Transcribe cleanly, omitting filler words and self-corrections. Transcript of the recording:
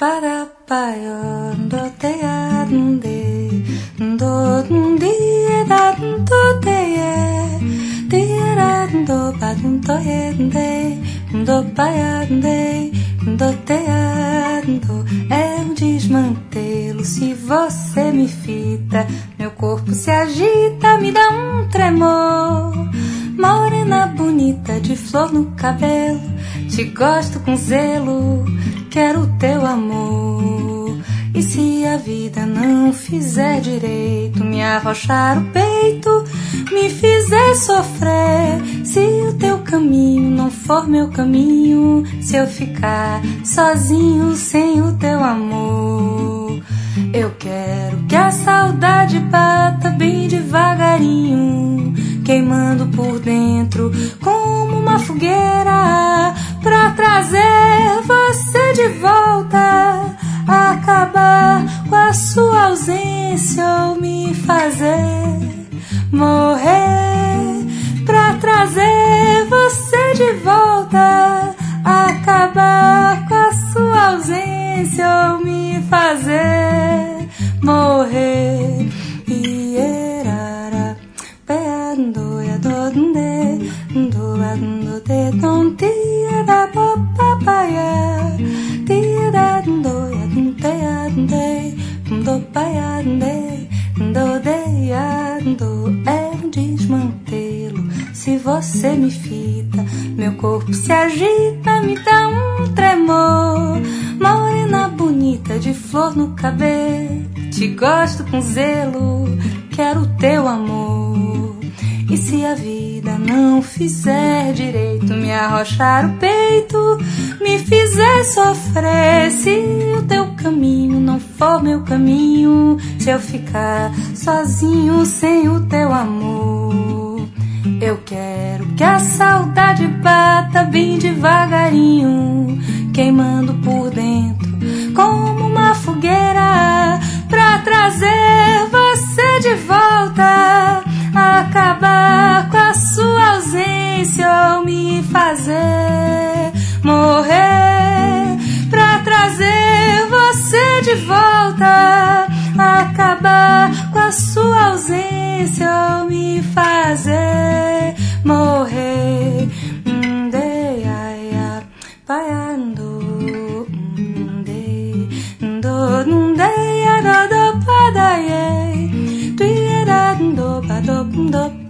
para paio do te ande do dia da do te era do badunto ende do paiande do te ando é um desmantelo. Se você me fita, meu corpo se agita, me dá um tremor. Morena bonita de flor no cabelo, te gosto com zelo, quero teu amor. E se a vida não fizer direito, me arrochar o peito, me fizer sofrer, se o teu caminho não for meu caminho, se eu ficar sozinho sem o teu amor. Eu quero que a saudade bata bem devagarinho, queimando por dentro como uma fogueira, pra trazer você de volta, acabar com a sua ausência ou me fazer morrer, pra trazer você de volta, acabar com a sua ausência ou me fazer morrer. E erara peando ya donde do te tontia da papaya tia dando ya tonte do paiande do deando é um desmantelo. Se você me fita, meu corpo se agita, me dá um tremor. Morena bonita de flor no cabelo, te gosto com zelo, quero teu amor. E se a vida não fizer direito, me arrochar o peito, me fizer sofrer, se o teu caminho não for meu caminho, se eu ficar sozinho sem o teu amor. Eu quero que a saudade bata bem devagarinho, queimando por dentro como uma fogueira, pra trazer você de volta, acabar com a sua ausência ou me fazer morrer, pra trazer você de volta, acabar com a sua ausência ou me fazer morrer. Paiando do padaye, do